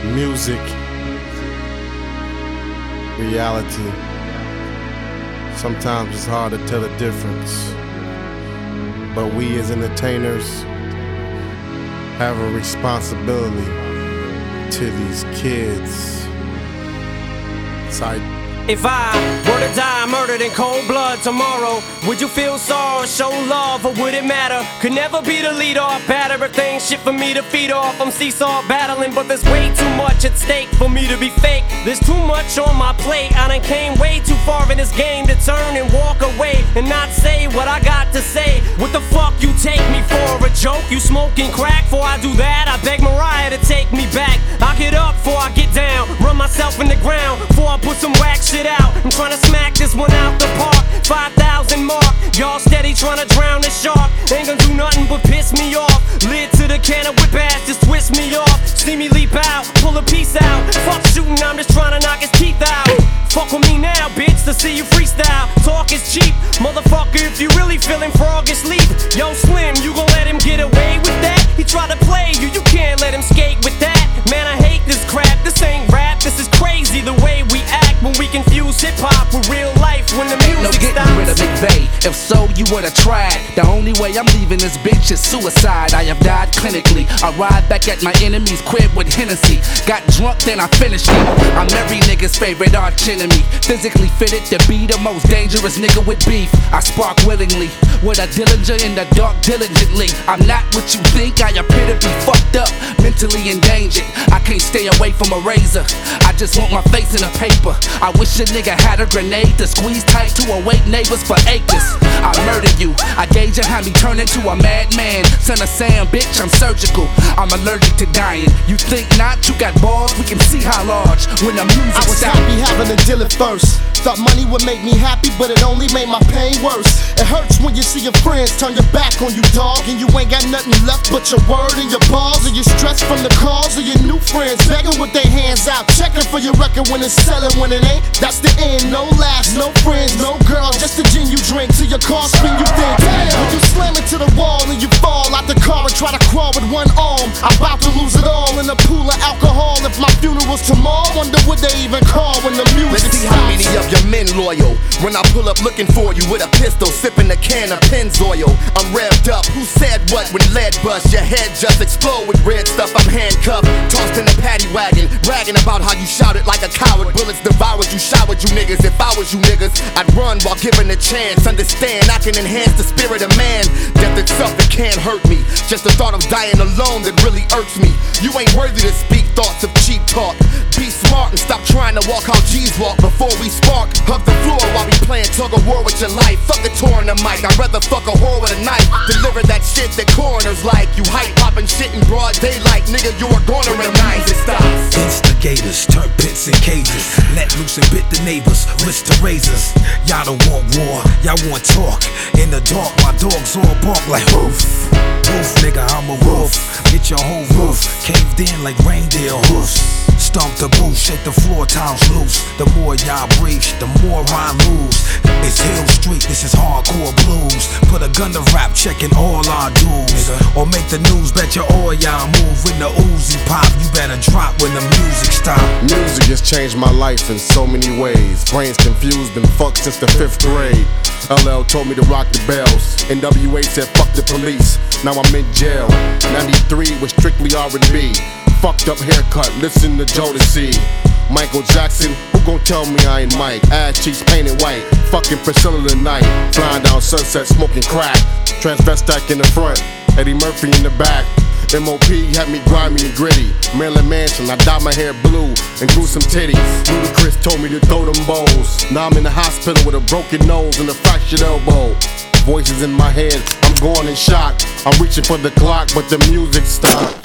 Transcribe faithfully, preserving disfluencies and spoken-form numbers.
Music, reality. Sometimes it's hard to tell the difference, but we as entertainers have a responsibility to these kids. It's like, if I were to die murdered in cold blood tomorrow, would you feel sorrow, show love, or would it matter? Could never be the lead off, bad everything, shit for me to feed off. I'm seesaw battling, but there's way too much at stake for me to be fake. There's too much on my plate. I done came way too far in this game to turn and walk away and not say what I got to say. What the fuck you take me for? A joke? You smoking crack? Before I do that, I beg Mariah to take me back. I get up before I get down, run myself in the ground before I put some whack shit out. I'm trying to smack this one out the park. five thousand mark, y'all steady trying to drown the shark. Ain't gonna do nothing but piss me off. Lid to the can of whip ass, just twist me off. See me leap out, pull a piece out. Fuck shooting, I'm just trying to knock his teeth out. Fuck with me now, bitch, to see you freestyle. Talk is cheap, motherfucker, if you really feeling froggish leap. Yo, Slim, you gon' let him get away with that? He tried to play you, you can't let him skate with that. Man, I hate this crap, this ain't rap. This is crazy the way we act when we confuse hip-hop with real life when the music no getting stops. rid of McVeigh. If so, you would've tried. The only way I'm leaving this bitch is suicide. I have died clinically. I ride back at my enemy's crib with Hennessy. Got drunk, then I finished it. I'm every nigga's favorite arch enemy. Physically fitted to be the most dangerous nigga with beef. I spark willingly with a Dillinger in the dark diligently. I'm not what you think. I appear to be fucked up, mentally endangered. I can't stay away from a razor. I just want my face in the paper. I wish a nigga had a grenade to squeeze tight to awake neighbors for acres. I murder you. I gauge and have me turn into a madman. Son of Sam, bitch, I'm surgical. I'm allergic to dying. You think not? You got balls? We can see how large when the music I was stops. happy having to deal it first. Thought money would make me happy, but it only made my pain worse. It hurts when you see your friends turn your back on you, dog, and you ain't got nothing left but your word and your balls. And you stress from the calls of your new friends, begging with their hands out, checking for your record when it's selling. When it ain't, that's the end. No laughs, no friends, no girls, just the gin you drink till your car spin. You think, damn, when you slam into the wall and you fall out the car and try to crawl with one arm. I'm about to lose it all in a pool of alcohol. If my funeral's tomorrow, wonder what they even call when the music Let's see stops. how many of your men loyal when I pull up looking for you with a pistol, sipping a can of Pennzoil. I'm revved up. Who said what when lead bust? Your head just explode with red stuff. I'm handcuffed, tossed in the paddy wagon, bragging about how you shouted like a coward. Bullets devoured you, showered you niggas. If I was you niggas, I'd run while given a chance. Understand, I can enhance the spirit of man. Death itself, it can't hurt me. Just the thought of dying alone that really irks me. You ain't worthy to speak thoughts of cheap talk. Be smart and stop trying to walk how G's walk before we spark. Hug the floor while we playing tug of war with your life. Fuck a tour in the mic, I'd rather fuck a whore with a knife. Deliver that shit that coroners like. You hype popping shit in broad daylight, nigga, you are gonna recognize it stops. Instigators, turn pits and cages. Let loose and bit the neighbors, wrist to razors. Y'all don't want war, y'all want talk. In the dark, my dogs all bark like hoof. Wolf, nigga, I'm a wolf. Get your whole roof caved in like reindeer hoofs. Stomp the booth, shake the floor, times loose. The more y'all breach, the more I lose. It's Hill Street, this is hardcore blues. Put a gun to rap, checking all our dues. Or make the news, bet your all y'all move. When the Uzi pop, you better drop when the music stop. music has changed my life in so many ways. Brains confused, been fucked since the fifth grade. L L told me to rock the bells. N W A said fuck the police. Now I'm in jail. ninety-three was strictly R and B. Fucked up haircut, listen to Jodeci. Michael Jackson, who gon' tell me I ain't Mike? Ass cheeks painted white, fucking Priscilla tonight. Flying down Sunset, smoking crack. Transvestite in the front, Eddie Murphy in the back. M O P had me grimy and gritty. Maryland Mansion, I dyed my hair blue and grew some titties. Ludacris told me to throw them bowls. Now I'm in the hospital with a broken nose and a fractured elbow. Voices in my head, I'm going in shock. I'm reaching for the clock, but the music stopped.